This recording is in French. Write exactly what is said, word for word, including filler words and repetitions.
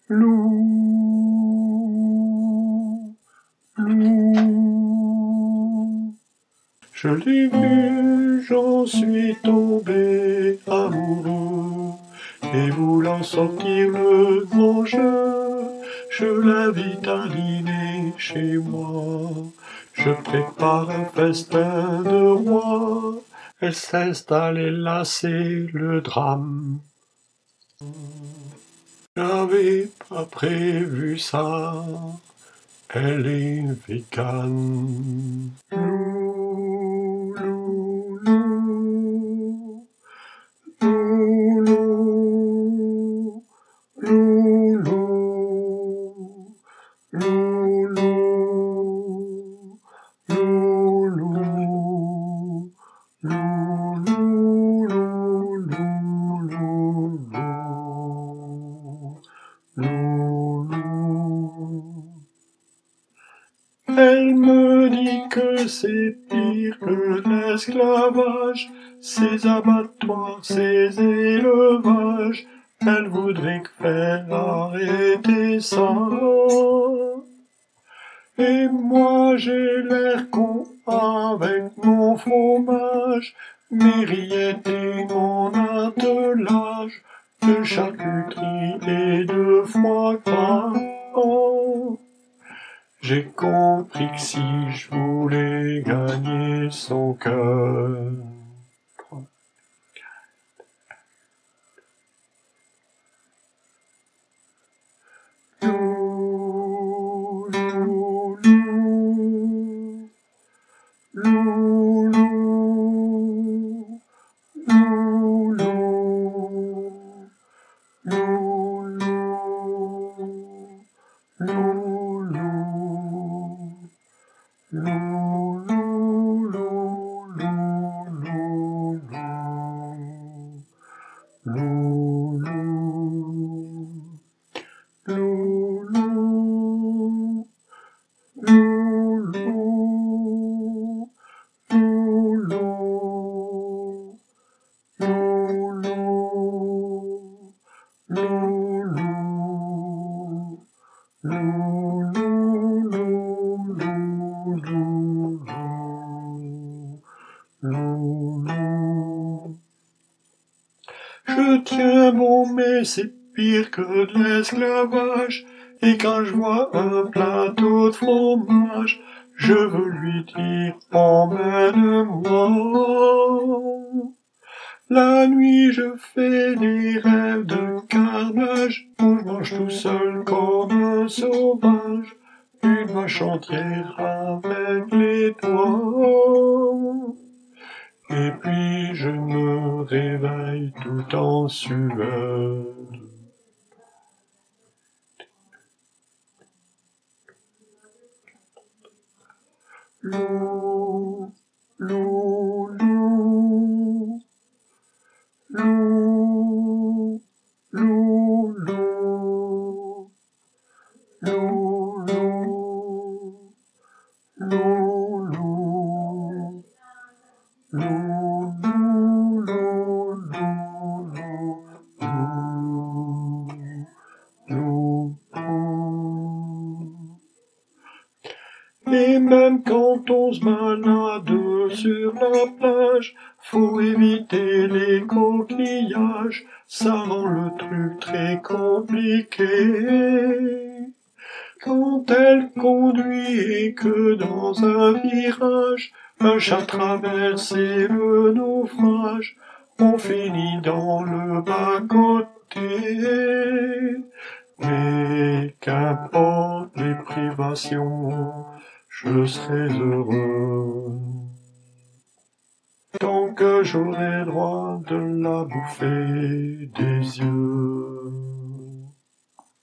Loup, loup. Je l'ai vu, j'en suis tombé amoureux, et voulant sortir le grand jeu, je l'invite à dîner chez moi. Je prépare un festin de roi, elle s'installe et là c'est le drame. J'avais pas prévu ça, elle est végane. Loup, loup, loup, loup, loup, loup, loup, loup, loup, Elle me dit que c'est pire que l'esclavage, ces abattoirs, ces élevages. Elle voudrait faire arrêter ça. Et moi j'ai l'air con avec mon fromage, mes rillettes et mon attelage de charcuterie et de foie gras. Oh. J'ai compris que si je voulais gagner son cœur, loup, loup, loup, loup, loup, loup, loup, loup, loup, loup, loup, Je tiens bon, mais c'est pire que de l'esclavage. Et quand je vois un plateau de fromage, je veux lui dire emmène-moi. La nuit, je fais des rêves de carnage, où je mange tout seul comme un sauvage, une vache entière avec les doigts. Et puis je me réveille tout en sueur. Loup, loup, loup, loup, loup, loup, loup, loup, loup, Et même quand on se balade sur la plage, faut éviter les coquillages, ça rend le truc très compliqué. Quand elle conduit et que dans un virage, un chat traverse le naufrage, on finit dans le bas-côté. Mais qu'importe les privations, je serai heureux tant que j'aurai droit de la bouffer des yeux.